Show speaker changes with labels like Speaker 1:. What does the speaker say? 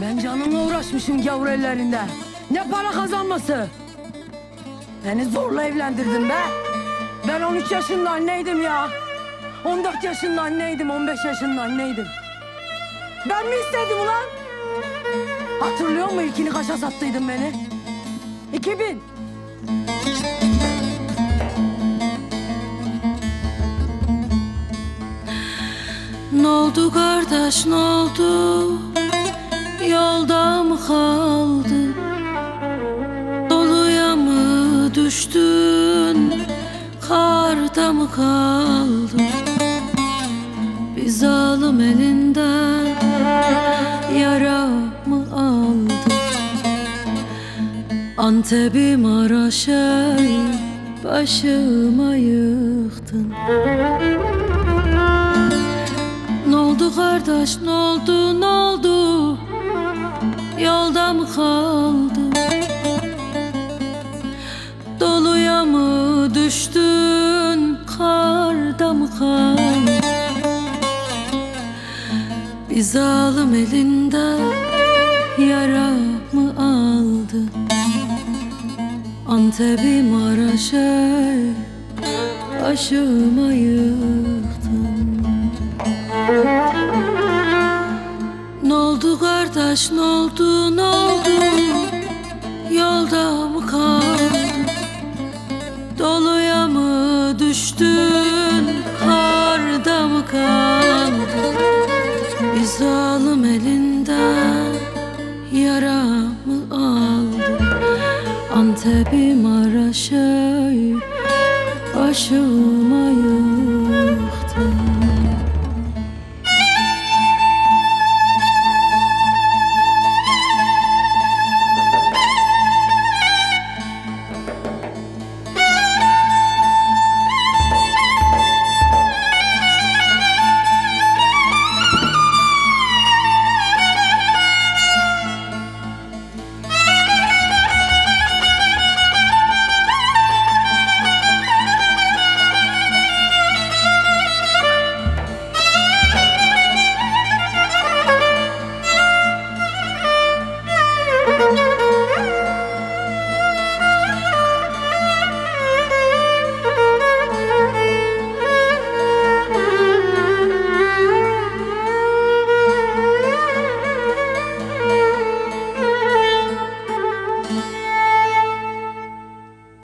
Speaker 1: Ben canımla uğraşmışım gavur ellerinde. Ne para kazanması? Beni zorla evlendirdin be. Ben 13 yaşında anneydim ya. 14 yaşında anneydim, 15 yaşında anneydim. Ben mi istedim ulan? Hatırlıyor musun ilkini kaça sattıydın beni? 2000.
Speaker 2: Ne oldu kardeş, ne oldu? Yolda mı kaldın? Doluya mı düştün? Karda mı kaldın? Bir zalim elinden yara mı aldın? Antep'i Maraş'ı başıma yıktın. Ne oldu kardeş, ne oldu, ne oldu? Yolda mı kaldın? Doluya mı düştün? Karda mı kaldın? Bir zalim elinde yara mı aldın? Antep'i Maraş'ı başıma yıktın. Ne oldu kardeş, ne oldu, ne oldu? Yolda mı kaldın? Doluya mı düştün? Karda mı kaldın? Bir zalim elinden yara mı aldın? Antep'i Maraş'ı başıma yıktın.